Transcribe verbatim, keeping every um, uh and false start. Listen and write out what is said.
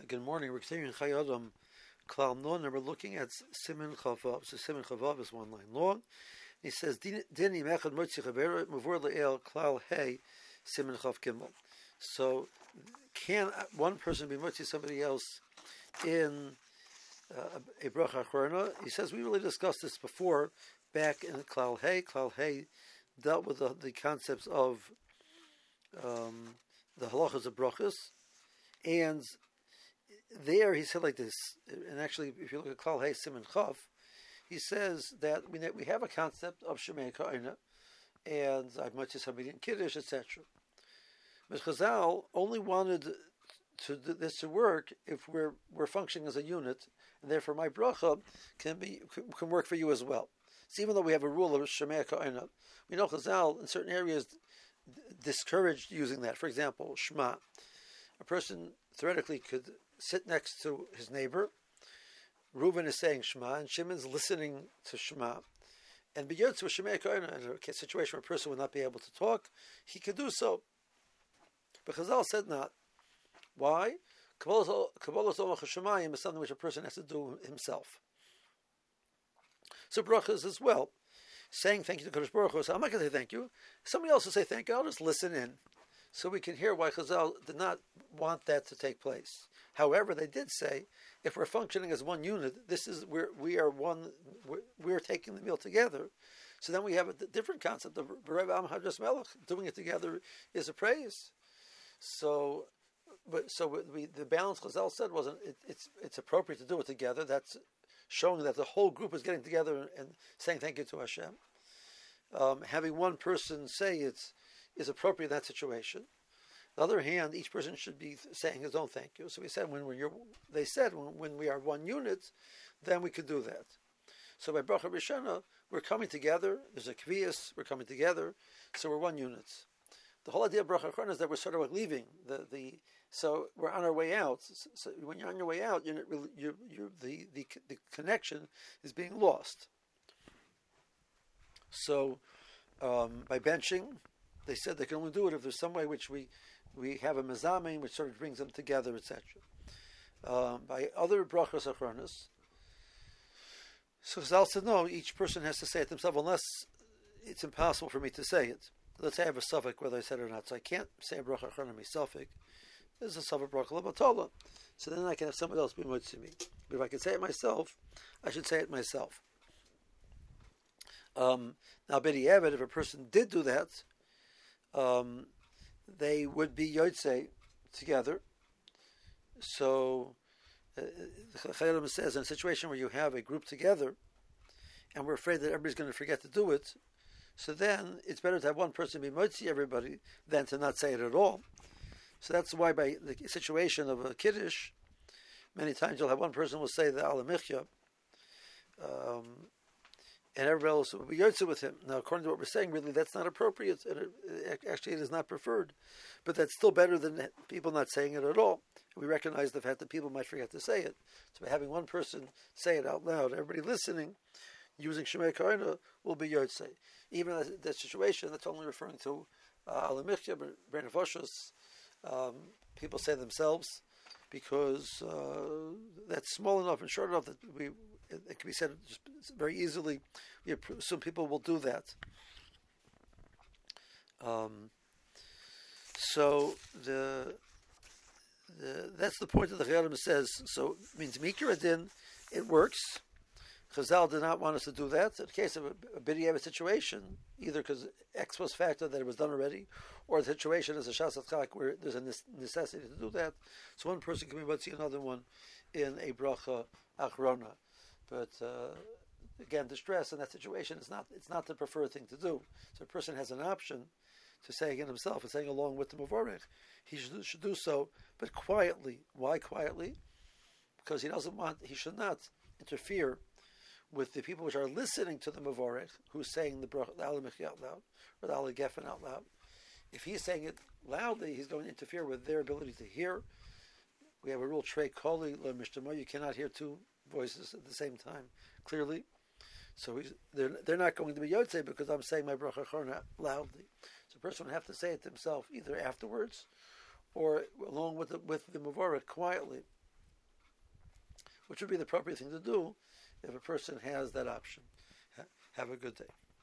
Good morning. We're continuing Chayei Adam Klal Nun, and we're looking at Siman Chavav. So Siman Chavav is one line long. He says, Dini mechad motzi chavera mavur le'el klal hey Siman Chav Gimel. So, can one person be motzi somebody else in uh, a bracha achrona? He says, we really discussed this before, back in Klal Hey. Klal Hey dealt with the, the concepts of um, the halachas of brachas, and there he said like this, and actually if you look at Klal Hey Siman Chav, he says that we we have a concept of Shemei Ka'ina, and I've much somebody in Kiddush, et cetera. But Chazal only wanted to this to work if we're we're functioning as a unit, and therefore my bracha can be can work for you as well. So even though we have a rule of Shemei Ka'ina, we know Chazal in certain areas discouraged using that. For example, Shema. A person theoretically could sit next to his neighbor. Reuven is saying Shema, and Shimon's listening to Shema. And beyond to a Shemei Ka'ina, in a situation where a person would not be able to talk, he could do so. But Chazal said not. Why? Kabbalas Omach HaShemayim is something which a person has to do himself. So brachas as well. Saying thank you to Kadosh Baruch Hu, so I'm not going to say thank you. Somebody else will say thank you. I'll just listen in. So we can hear why Chazal did not want that to take place. However, they did say, if we're functioning as one unit, this is we're, we are one. We're, we're taking the meal together. So then we have a different concept of B'Rev Am Hadas Melech. Doing it together is a praise. So, but so we, the balance Chazal said wasn't. It, it's it's appropriate to do it together. That's showing that the whole group is getting together and, and saying thank you to Hashem. Um, having one person say it's is appropriate in that situation. On the other hand, each person should be saying his own thank you. So we said when we're, they said when, when we are one unit, then we could do that. So by Bracha Rishona, we're coming together. There's a kviyas. We're coming together. So we're one unit. The whole idea of Bracha Achrona is that we're sort of like leaving the the. So we're on our way out. So, so when you're on your way out, you're, not really, you're, you're the, the the connection is being lost. So um, by benching, they said they can only do it if there's some way which we, we have a mezamein which sort of brings them together, et cetera. Um, by other brachos achronos, so Chazal said no, each person has to say it themselves unless it's impossible for me to say it. Let's say I have a suffix whether I said it or not, so I can't say a bracha achrono myself. There's a suffix bracha lebatola, so then I can have somebody else be motzi me. But if I can say it myself, I should say it myself. Um, now, b'diavad, if a person did do that, um, they would be yotze together. So, uh, the Chayei Adam says, in a situation where you have a group together, and we're afraid that everybody's going to forget to do it, so then it's better to have one person be motzi everybody than to not say it at all. So that's why by the situation of a kiddush, many times you'll have one person will say the alamichya, um, and everybody else will be yotze with him. Now, according to what we're saying, really that's not appropriate, and it, actually it is not preferred. But that's still better than people not saying it at all. We recognize the fact that people might forget to say it. So by having one person say it out loud, everybody listening, using Shemei Ka'ina, will be yotze. Even in that situation, that's only referring to alamichya, but B'nai Nefashos, um, people say themselves, because uh, that's small enough and short enough that we it, it can be said just very easily. We assume people will do that. Um, so the the that's the point that the Chayei Adam says. So it means Mikra Din, it works. Chazal did not want us to do that. In the case of a, a b'diavad situation, either because ex post facto that it was done already, or the situation is a shas chak where there's a necessity to do that. So one person can be motzi another one in a bracha achrona. But uh, again, the stress in that situation is not it's not the preferred thing to do. So a person has an option to say again himself and saying along with the Mavorech, he should, should do so, but quietly. Why quietly? Because he doesn't want, he should not interfere with the people which are listening to the Mavorech, who's saying the Bracha Alamichya out loud, or the Ala Geffen out loud. If he's saying it loudly, he's going to interfere with their ability to hear. We have a rule, Trei Koli Lo Mishtamo, you cannot hear two voices at the same time clearly. So he's, they're they're not going to be yotze because I'm saying my bracha achrona loudly. So a person would have to say it himself either afterwards or along with the, with the Mavorech quietly. which would be the appropriate thing to do if a person has that option. Ha- have a good day.